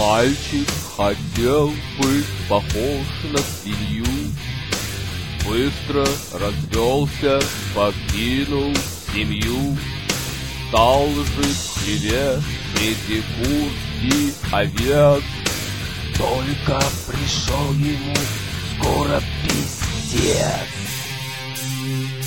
Мальчик хотел быть похож на свинью, быстро развелся, покинул семью, стал жить в хлеве среди кур и овец. Только пришел ему скоро пиздец.